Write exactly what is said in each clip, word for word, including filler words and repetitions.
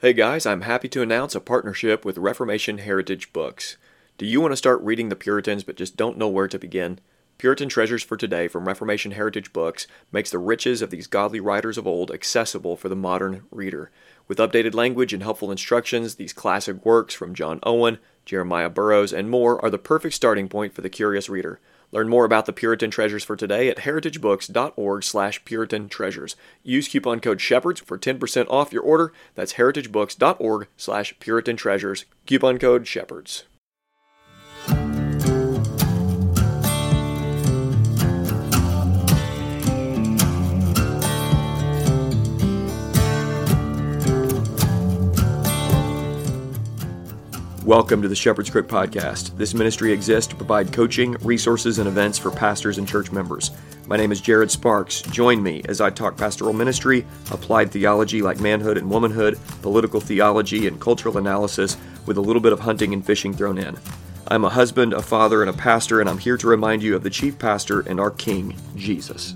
Hey guys, I'm happy to announce a partnership with Reformation Heritage Books. Do you want to start reading the Puritans but just don't know where to begin? Puritan Treasures for Today from Reformation Heritage Books makes the riches of these godly writers of old accessible for the modern reader. With updated language and helpful instructions, these classic works from John Owen, Jeremiah Burroughs, and more are the perfect starting point for the curious reader. Learn more about the Puritan Treasures for Today at heritagebooks.org slash Puritan Treasures. Use coupon code SHEPHERDS for ten percent off your order. That's heritagebooks.org slash Puritan Treasures. Coupon code SHEPHERDS. Welcome to the Shepherd's Crook Podcast. This ministry exists to provide coaching, resources, and events for pastors and church members. My name is Jared Sparks. Join me as I talk pastoral ministry, applied theology like manhood and womanhood, political theology, and cultural analysis with a little bit of hunting and fishing thrown in. I'm a husband, a father, and a pastor, and I'm here to remind you of the chief pastor and our King, Jesus.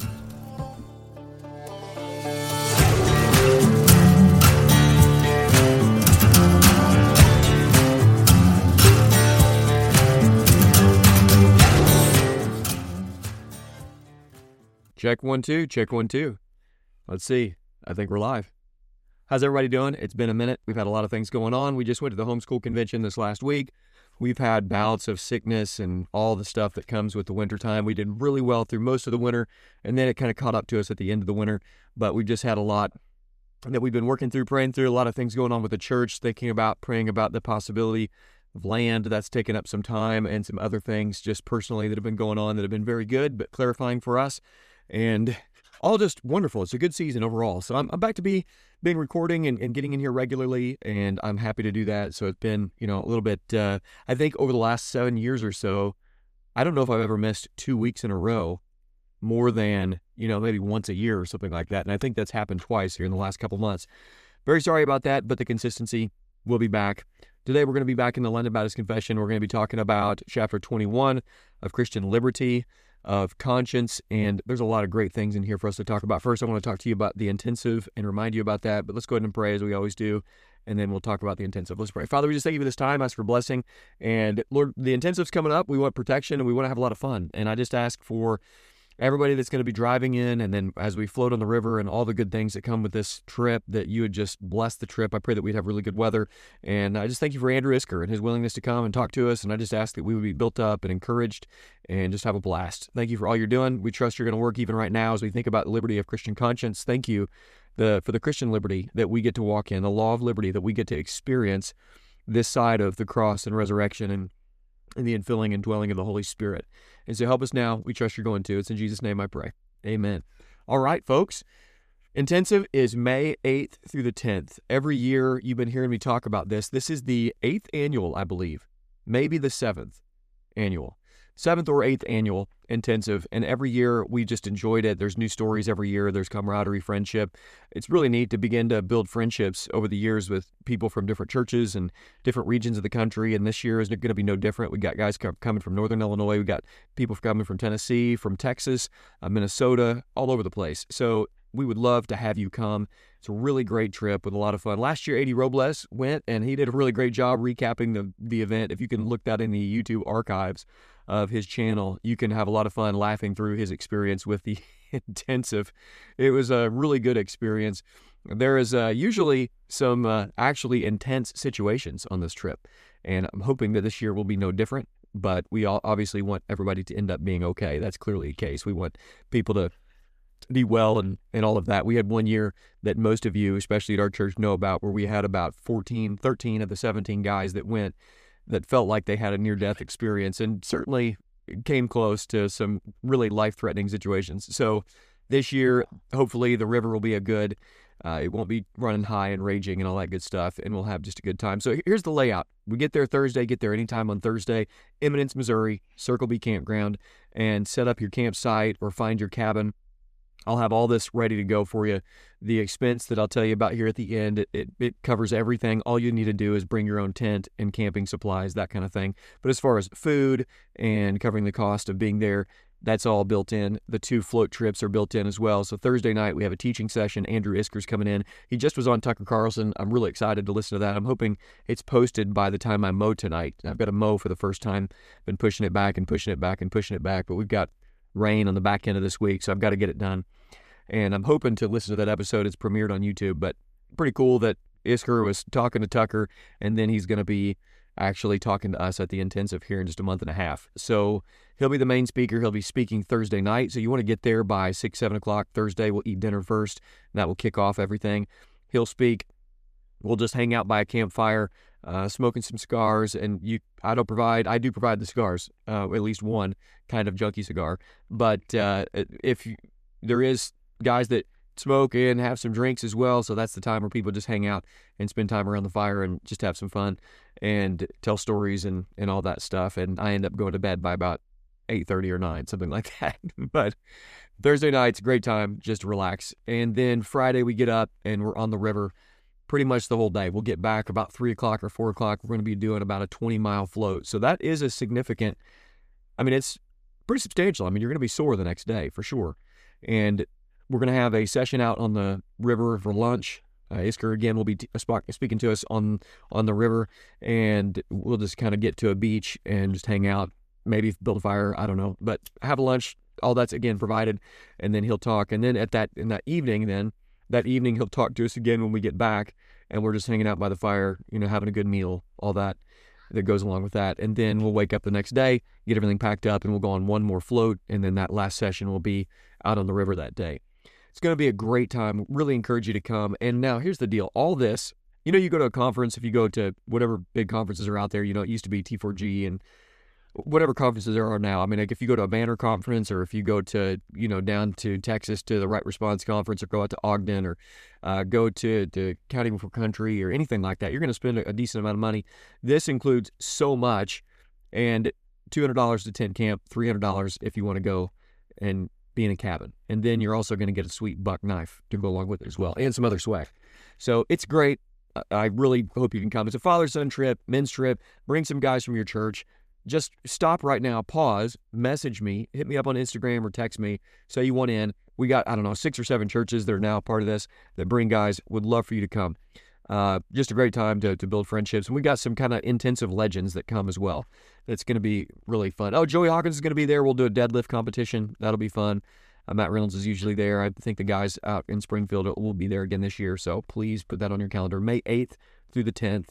Check one, two, check one, two. Let's see. I think we're live. How's everybody doing? It's been a minute. We've had a lot of things going on. We just went to the homeschool convention this last week. We've had bouts of sickness and all the stuff that comes with the wintertime. We did really well through most of the winter, and then it kind of caught up to us at the end of the winter. But we've just had a lot that we've been working through, praying through, a lot of things going on with the church, thinking about, praying about the possibility of land. That's taken up some time, and some other things just personally that have been going on that have been very good, but clarifying for us. And all just wonderful. It's a good season overall. So I'm, I'm back to be being recording and, and getting in here regularly, and I'm happy to do that. So it's been, you know, a little bit, uh, I think over the last seven years or so, I don't know if I've ever missed two weeks in a row more than, you know, maybe once a year or something like that. And I think that's happened twice here in the last couple months. Very sorry about that, but the consistency will be back. Today we're going to be back in the London Baptist Confession. We're going to be talking about chapter twenty-one of Christian Liberty, of conscience, and there's a lot of great things in here for us to talk about. First, I want to talk to you about the intensive and remind you about that, but let's go ahead and pray as we always do, and then we'll talk about the intensive. Let's pray. Father, we just thank you for this time. Ask for blessing, and Lord, the intensive's coming up. We want protection, and we want to have a lot of fun, and I just ask for everybody that's going to be driving in, and then as we float on the river and all the good things that come with this trip, that you would just bless the trip. I pray that we'd have really good weather, and I just thank you for Andrew Isker and his willingness to come and talk to us, and I just ask that we would be built up and encouraged and just have a blast. Thank you for all you're doing. We trust you're going to work even right now as we think about the liberty of Christian conscience. Thank you the, for the Christian liberty that we get to walk in, the law of liberty that we get to experience this side of the cross and resurrection, and and the infilling and dwelling of the Holy Spirit. And so help us now. We trust you're going to. It's in Jesus' name I pray. Amen. All right, folks. Intensive is May eighth through the tenth. Every year you've been hearing me talk about this. This is the eighth annual, I believe. Maybe the seventh annual. Seventh or eighth annual intensive. And every year we just enjoyed it. There's new stories every year. There's camaraderie, friendship. It's really neat to begin to build friendships over the years with people from different churches and different regions of the country. And this year is going to be no different. We got guys coming from Northern Illinois. We got people coming from Tennessee, from Texas, uh, Minnesota, all over the place. So we would love to have you come. It's a really great trip with a lot of fun. Last year, Eddie Robles went, and he did a really great job recapping the, the event. If you can look that in the YouTube archives of his channel, you can have a lot of fun laughing through his experience with the intensive. It was a really good experience. There is uh, usually some uh, actually intense situations on this trip, and I'm hoping that this year will be no different, but we all obviously want everybody to end up being okay. That's clearly the case. We want people to be well and, and all of that. We had one year that most of you, especially at our church, know about, where we had about fourteen, thirteen of the seventeen guys that went that felt like they had a near-death experience, and certainly came close to some really life-threatening situations. So this year, hopefully the river will be a good, uh, it won't be running high and raging and all that good stuff, and we'll have just a good time. So here's the layout. We get there Thursday, get there anytime on Thursday, Eminence, Missouri, Circle B Campground, and set up your campsite or find your cabin. I'll have all this ready to go for you. The expense that I'll tell you about here at the end, it, it, it covers everything. All you need to do is bring your own tent and camping supplies, that kind of thing. But as far as food and covering the cost of being there, That's all built in. The two float trips are built in as well. So Thursday night, we have a teaching session. Andrew Isker's coming in. He just was on Tucker Carlson. I'm really excited to listen to that. I'm hoping it's posted by the time I mow tonight. I've got to mow for the first time. Been pushing it back and pushing it back and pushing it back. But we've got rain on the back end of this week, so I've got to get it done. And I'm hoping to listen to that episode. It's premiered on YouTube. But pretty cool that Isker was talking to Tucker, and then he's going to be actually talking to us at the intensive here in just a month and a half. So he'll be the main speaker. He'll be speaking Thursday night. So you want to get there by six, seven o'clock Thursday. We'll eat dinner first. And that will kick off everything. He'll speak. We'll just hang out by a campfire, uh, smoking some cigars. And you, I don't provide, I do provide the cigars, uh, at least one kind of junkie cigar. But uh, if you, there is guys that smoke and have some drinks as well, so that's the time where people just hang out and spend time around the fire and just have some fun and tell stories and, and all that stuff. And I end up going to bed by about eight thirty or nine, something like that. But Thursday night's a great time, just to relax. And then Friday we get up and we're on the river pretty much the whole day. We'll get back about three o'clock or four o'clock. We're going to be doing about a twenty mile float. So that is a significant, I mean, it's pretty substantial. I mean, you're going to be sore the next day for sure. And we're going to have a session out on the river for lunch. Uh, Isker, again, will be t- speaking to us on, on the river, and we'll just kind of get to a beach and just hang out, maybe build a fire, I don't know, but have a lunch. All that's, again, provided, and then he'll talk. And then at that in that evening, then, that evening he'll talk to us again when we get back, and we're just hanging out by the fire, you know, having a good meal, all that that goes along with that. And then we'll wake up the next day, get everything packed up, and we'll go on one more float, and then that last session will be out on the river that day. It's going to be a great time. Really encourage you to come. And now here's the deal. All this, you know, you go to a conference, if you go to whatever big conferences are out there, you know, it used to be T four G and whatever conferences there are now. I mean, like if you go to a Banner conference, or if you go to, you know, down to Texas to the Right Response Conference, or go out to Ogden, or uh, go to, to County Before Country, or anything like that, you're going to spend a, a decent amount of money. This includes so much, and two hundred dollars to tent camp, three hundred dollars if you want to go and be in a cabin. And then you're also going to get a sweet buck knife to go along with it as well, and some other swag. So it's great. I really hope you can come. It's a father-son trip, men's trip. Bring some guys from your church. Just stop right now, pause, message me, hit me up on Instagram or text me, say you want in. We got, I don't know, six or seven churches that are now part of this that bring guys. Would love for you to come. Uh, just a great time to, to build friendships. And we got some kind of intensive legends that come as well. It's going to be really fun. Oh, Joey Hawkins is going to be there. We'll do a deadlift competition. That'll be fun. Uh, Matt Reynolds is usually there. I think the guys out in Springfield will be there again this year. So please put that on your calendar. May eighth through the tenth.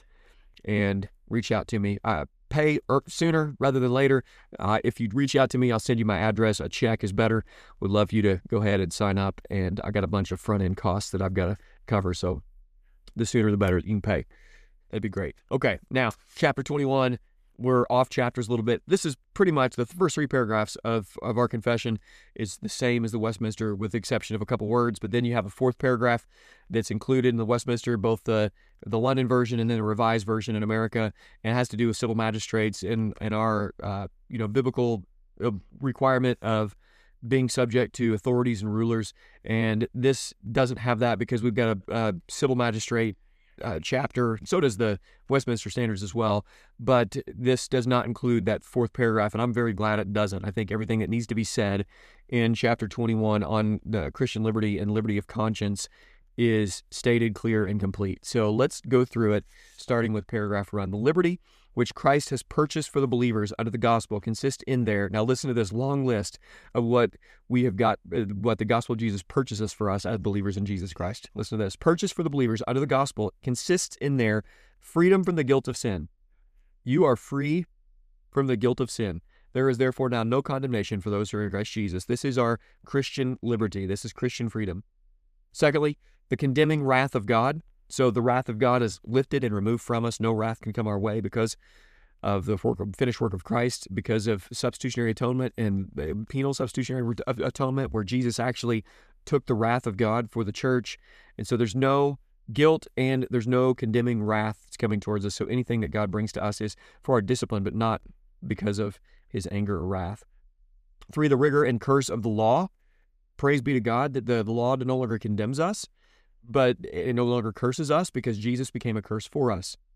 And reach out to me. Uh, pay er, sooner rather than later. Uh, if you reach out to me, I'll send you my address. A check is better. Would love for you to go ahead and sign up. And I got a bunch of front-end costs that I've got to cover. So the sooner the better you can pay. That'd be great. Okay, now, chapter twenty-one. We're off chapters a little bit. This is pretty much the first three paragraphs of, of our confession is the same as the Westminster with the exception of a couple words, but then you have a fourth paragraph that's included in the Westminster, both the the London version and then the revised version in America, and it has to do with civil magistrates and, and our uh, you know biblical requirement of being subject to authorities and rulers. And this doesn't have that because we've got a, a civil magistrate Uh, chapter. So does the Westminster Standards as well, but this does not include that fourth paragraph, and I'm very glad it doesn't. I think everything that needs to be said in chapter twenty-one on the Christian liberty and liberty of conscience is stated clear and complete. So let's go through it, starting with paragraph one. The liberty which Christ has purchased for the believers under the gospel consists in there. Now listen to this long list of what we have got, what the gospel of Jesus purchases for us as believers in Jesus Christ. Listen to this. Purchase for the believers under the gospel consists in there freedom from the guilt of sin. You are free from the guilt of sin. There is therefore now no condemnation for those who are in Christ Jesus. This is our Christian liberty. This is Christian freedom. Secondly, the condemning wrath of God. So the wrath of God is lifted and removed from us. No wrath can come our way because of the work, finished work of Christ, because of substitutionary atonement and penal substitutionary atonement, where Jesus actually took the wrath of God for the church. And so there's no guilt and there's no condemning wrath that's coming towards us. So anything that God brings to us is for our discipline, but not because of his anger or wrath. Three, the rigor and curse of the law. Praise be to God that the, the law no longer condemns us, but it no longer curses us because Jesus became a curse for us.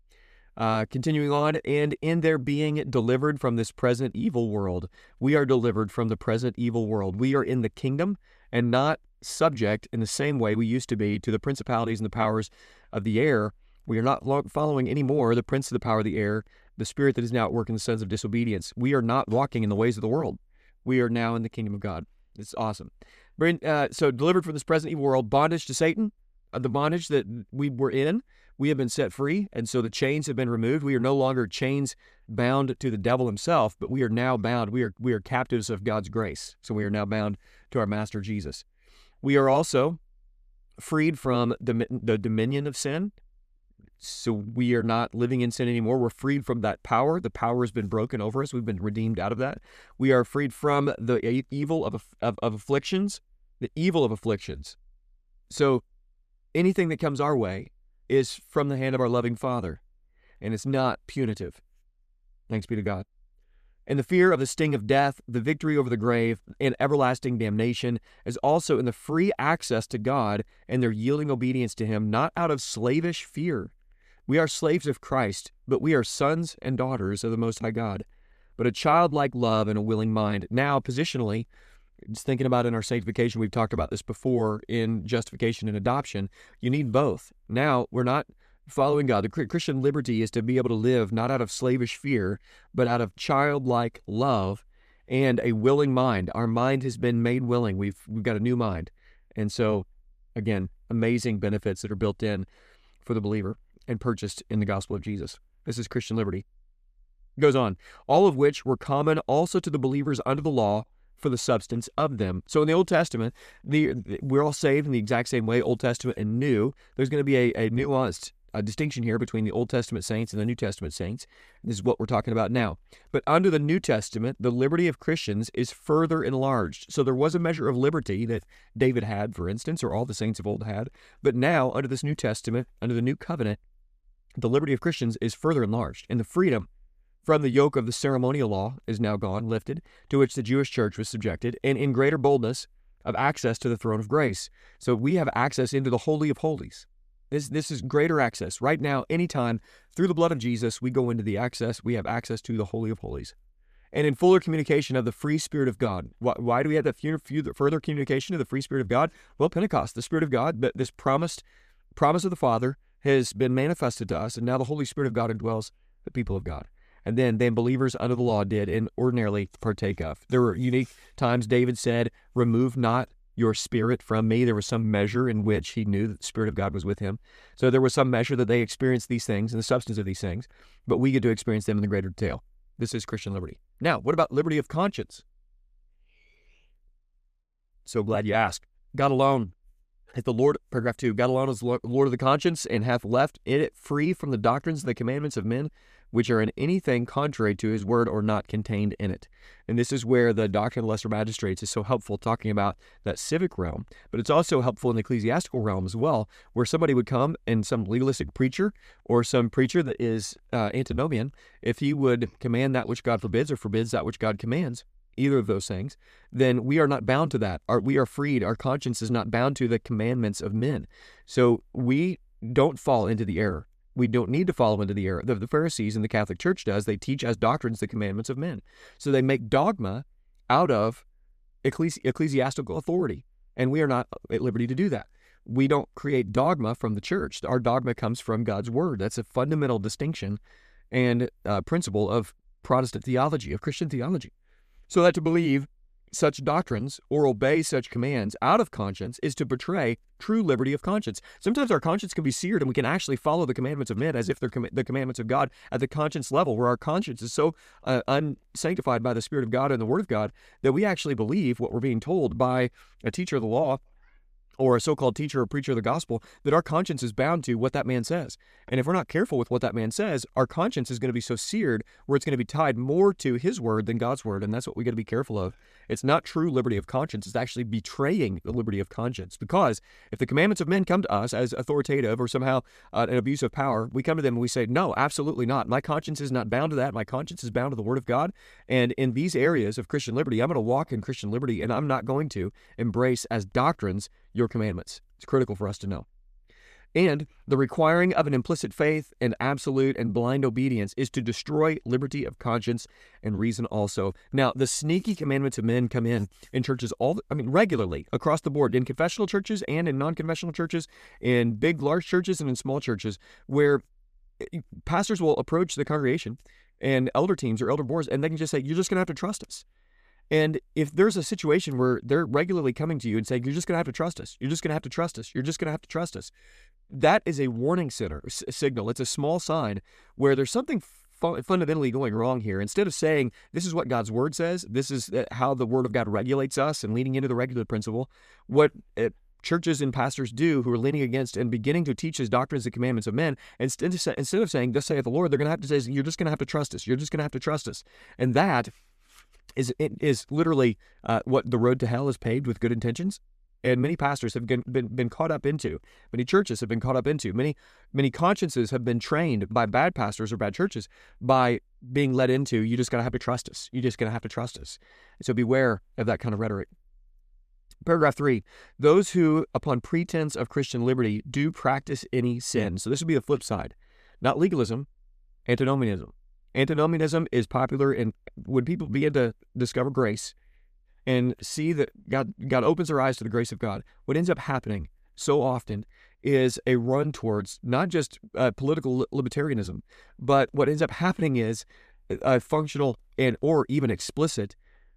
Uh, continuing on, and in their being delivered from this present evil world, we are delivered from the present evil world. We are in the kingdom and not subject in the same way we used to be to the principalities and the powers of the air. We are not following anymore the prince of the power of the air, the spirit that is now at work in the sons of disobedience. We are not walking in the ways of the world. We are now in the kingdom of God. It's awesome. Uh, so delivered from this present evil world, bondage to Satan, uh, the bondage that we were in, we have been set free, and so the chains have been removed. We are no longer chains bound to the devil himself, but we are now bound. We are we are captives of God's grace. So we are now bound to our Master Jesus. We are also freed from the, the dominion of sin. So we are not living in sin anymore. We're freed from that power. The power has been broken over us. We've been redeemed out of that. We are freed from the evil of, of, of afflictions, the evil of afflictions. So anything that comes our way is from the hand of our loving Father, and it's not punitive. Thanks be to God. And the fear of the sting of death, the victory over the grave, and everlasting damnation is also in the free access to God and their yielding obedience to Him, not out of slavish fear. We are slaves of Christ, but we are sons and daughters of the Most High God. But a childlike love and a willing mind. Now, positionally, just thinking about in our sanctification, we've talked about this before in justification and adoption. You need both. Now, we're not following God. The Christian liberty is to be able to live not out of slavish fear, but out of childlike love and a willing mind. Our mind has been made willing. We've we've got a new mind. And so, again, amazing benefits that are built in for the believer and purchased in the gospel of Jesus. This is Christian liberty. It goes on. All of which were common also to the believers under the law, for the substance of them. So in the Old Testament, the, we're all saved in the exact same way, Old Testament and New. There's going to be a, a nuanced a distinction here between the Old Testament saints and the New Testament saints. This is what we're talking about now. But under the New Testament, the liberty of Christians is further enlarged. So there was a measure of liberty that David had, for instance, or all the saints of old had. But now, under this New Testament, under the New Covenant, the liberty of Christians is further enlarged, and the freedom from the yoke of the ceremonial law is now gone, lifted, to which the Jewish church was subjected, and in greater boldness of access to the throne of grace. So we have access into the Holy of Holies. This, this is greater access. Right now, anytime, through the blood of Jesus, we go into the access, we have access to the Holy of Holies. And in fuller communication of the free Spirit of God. Why, why do we have that further communication of the free Spirit of God? Well, Pentecost, the Spirit of God, this promised promise of the Father has been manifested to us, and now the Holy Spirit of God indwells the people of God. And then, then believers under the law did and ordinarily partake of. There were unique times David said, remove not your spirit from me. There was some measure in which he knew that the Spirit of God was with him. So there was some measure that they experienced these things and the substance of these things, but we get to experience them in the greater detail. This is Christian liberty. Now, what about liberty of conscience? So glad you asked. God alone is the Lord, paragraph two, God alone is the Lord of the conscience and hath left it free from the doctrines and the commandments of men, which are in anything contrary to his word or not contained in it. And this is where the doctrine of lesser magistrates is so helpful, talking about that civic realm, but it's also helpful in the ecclesiastical realm as well, where somebody would come and some legalistic preacher or some preacher that is uh, antinomian, if he would command that which God forbids or forbids that which God commands, either of those things, then we are not bound to that. Our, we are freed. Our conscience is not bound to the commandments of men. So we don't fall into the error. We don't need to follow into the error. The, the Pharisees and the Catholic Church does. They teach as doctrines the commandments of men. So they make dogma out of ecclesi- ecclesiastical authority, and we are not at liberty to do that. We don't create dogma from the church. Our dogma comes from God's word. That's a fundamental distinction and uh, principle of Protestant theology, of Christian theology. So that to believe such doctrines or obey such commands out of conscience is to betray true liberty of conscience. Sometimes our conscience can be seared and we can actually follow the commandments of men as if they're com- the commandments of God at the conscience level, where our conscience is so uh, unsanctified by the Spirit of God and the Word of God that we actually believe what we're being told by a teacher of the law or a so-called teacher or preacher of the gospel, that our conscience is bound to what that man says. And if we're not careful with what that man says, our conscience is going to be so seared where it's going to be tied more to his word than God's word, and that's what we got to be careful of. It's not true liberty of conscience. It's actually betraying the liberty of conscience, because if the commandments of men come to us as authoritative or somehow uh, an abuse of power, we come to them and we say, no, absolutely not. My conscience is not bound to that. My conscience is bound to the word of God. And in these areas of Christian liberty, I'm going to walk in Christian liberty, and I'm not going to embrace as doctrines your commandments. It's critical for us to know. And the requiring of an implicit faith and absolute and blind obedience is to destroy liberty of conscience and reason also. Now, the sneaky commandments of men come in in churches all, the, I mean, regularly across the board, in confessional churches and in non-confessional churches, in big, large churches and in small churches, where pastors will approach the congregation and elder teams or elder boards, and they can just say, you're just going to have to trust us. And if there's a situation where they're regularly coming to you and saying, you're just going to have to trust us, you're just going to have to trust us, you're just going to have to trust us, that is a warning center, s- signal. It's a small sign where there's something fu- fundamentally going wrong here. Instead of saying, this is what God's word says, this is how the word of God regulates us and leading into the regulative principle, what uh, churches and pastors do who are leaning against and beginning to teach his doctrines and commandments of men, instead of, instead of saying, thus saith the Lord, they're going to have to say, you're just going to have to trust us, you're just going to have to trust us. And that is it is literally uh, what the road to hell is paved with good intentions, and many pastors have been, been been caught up into. Many churches have been caught up into. Many many consciences have been trained by bad pastors or bad churches by being led into. You just gotta have to trust us. You just gotta have to trust us. And so beware of that kind of rhetoric. Paragraph three: those who, upon pretense of Christian liberty, do practice any sin. So this would be the flip side, not legalism, antinomianism. Antinomianism is popular in when people begin to discover grace and see that God God opens their eyes to the grace of God. What ends up happening so often is a run towards not just uh, political libertarianism, but what ends up happening is a functional and or even explicit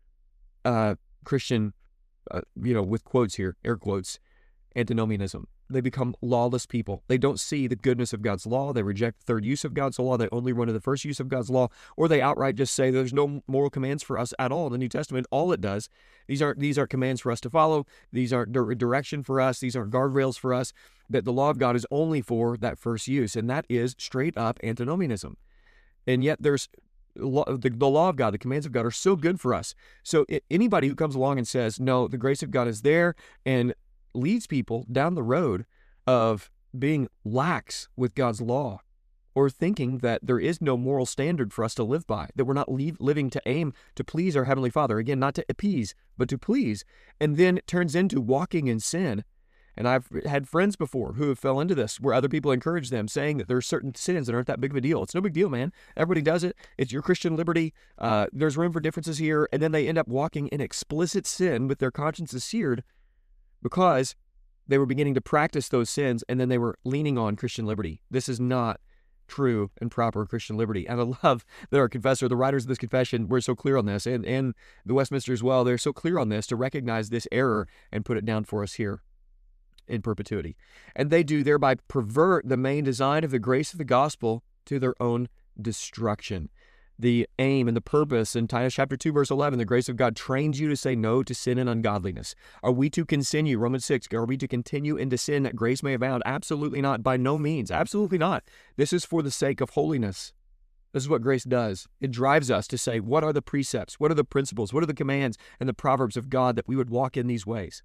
uh, Christian, uh, you know, with quotes here, air quotes, antinomianism. They become lawless people. They don't see the goodness of God's law. They reject the third use of God's law. They only run to the first use of God's law, or they outright just say there's no moral commands for us at all in the New Testament. All it does, these aren't these aren't commands for us to follow. These aren't direction for us. These aren't guardrails for us. That the law of God is only for that first use, and that is straight up antinomianism. And yet there's the, the law of God, the commands of God are so good for us. So it, anybody who comes along and says, no, the grace of God is there, and leads people down the road of being lax with God's law, or thinking that there is no moral standard for us to live by, that we're not leave, living to aim to please our Heavenly Father, again, not to appease, but to please, and then it turns into walking in sin. And I've had friends before who have fell into this, where other people encourage them, saying that there are certain sins that aren't that big of a deal. It's no big deal, man. Everybody does it. It's your Christian liberty. Uh, there's room for differences here. And then they end up walking in explicit sin with their consciences seared, because they were beginning to practice those sins, and then they were leaning on Christian liberty. This is not true and proper Christian liberty. And I love that our confessor, the writers of this confession, were so clear on this, and, and the Westminster as well, they're so clear on this to recognize this error and put it down for us here in perpetuity. And they do thereby pervert the main design of the grace of the gospel to their own destruction. The aim and the purpose in Titus chapter two, verse eleven, the grace of God trains you to say no to sin and ungodliness. Are we to continue, Romans six, are we to continue into sin that grace may abound? Absolutely not. By no means. Absolutely not. This is for the sake of holiness. This is what grace does. It drives us to say, what are the precepts? What are the principles? What are the commands and the proverbs of God that we would walk in these ways?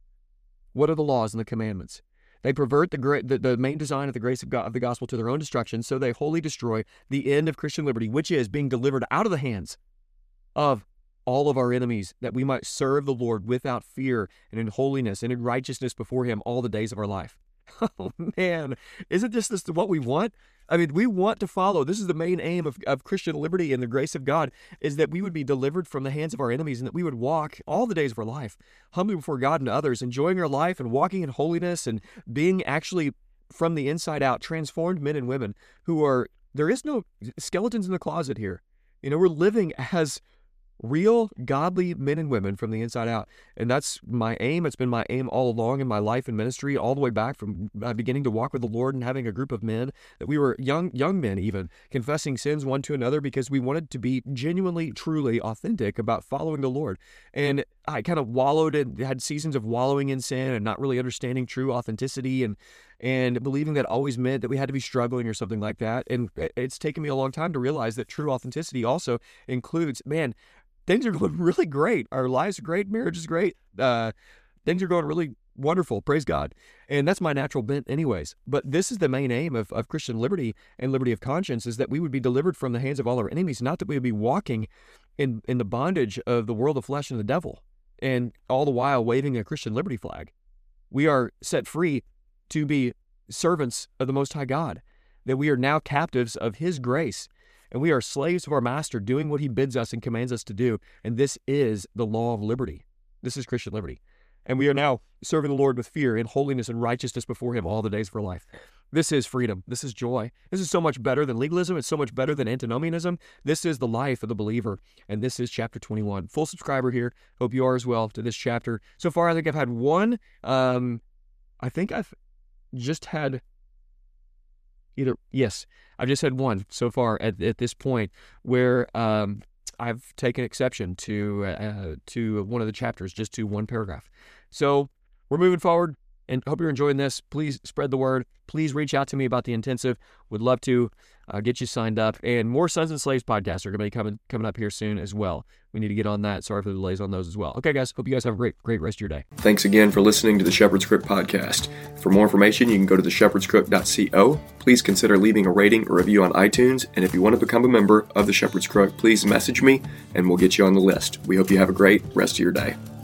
What are the laws and the commandments? They pervert the, gra- the the main design of the grace of God, of the gospel, to their own destruction, so they wholly destroy the end of Christian liberty, which is being delivered out of the hands of all of our enemies, that we might serve the Lord without fear and in holiness and in righteousness before Him all the days of our life. Oh, man, isn't this, this what we want? I mean, we want to follow. This is the main aim of, of Christian liberty and the grace of God, is that we would be delivered from the hands of our enemies, and that we would walk all the days of our life humbly before God and others, enjoying our life and walking in holiness and being actually from the inside out transformed men and women who are, there is no skeletons in the closet here. You know, we're living as real godly men and women from the inside out. And that's my aim. It's been my aim all along in my life and ministry, all the way back from uh, beginning to walk with the Lord and having a group of men, that we were young young men even, confessing sins one to another because we wanted to be genuinely, truly authentic about following the Lord. And I kind of wallowed and had seasons of wallowing in sin and not really understanding true authenticity, and and believing that always meant that we had to be struggling or something like that. And it's taken me a long time to realize that true authenticity also includes, man, things are going really great. Our lives are great. Marriage is great. Uh, things are going really wonderful. Praise God. And that's my natural bent anyways. But this is the main aim of, of Christian liberty and liberty of conscience, is that we would be delivered from the hands of all our enemies, not that we would be walking in, in the bondage of the world of flesh and the devil, and all the while waving a Christian liberty flag. We are set free to be servants of the Most High God, that we are now captives of His grace, and we are slaves of our Master, doing what He bids us and commands us to do. And this is the law of liberty. This is Christian liberty. And we are now serving the Lord with fear and holiness and righteousness before Him all the days of our life. This is freedom. This is joy. This is so much better than legalism. It's so much better than antinomianism. This is the life of the believer. And this is chapter twenty-one. Full subscriber here. Hope you are as well to this chapter. So far, I think I've had one. Um, I think I've just had either, yes, I've just had one so far at, at this point where um, I've taken exception to uh, to one of the chapters, just to one paragraph. So we're moving forward, and hope you're enjoying this. Please spread the word. Please reach out to me about the intensive. Would love to uh, get you signed up. And more Sons and Slaves podcasts are going to be coming coming up here soon as well. We need to get on that. Sorry for the delays on those as well. Okay, guys. Hope you guys have a great, great rest of your day. Thanks again for listening to the Shepherd's Crook podcast. For more information, you can go to the shepherds crook dot co. Please consider leaving a rating or review on iTunes. And if you want to become a member of the Shepherd's Crook, please message me and we'll get you on the list. We hope you have a great rest of your day.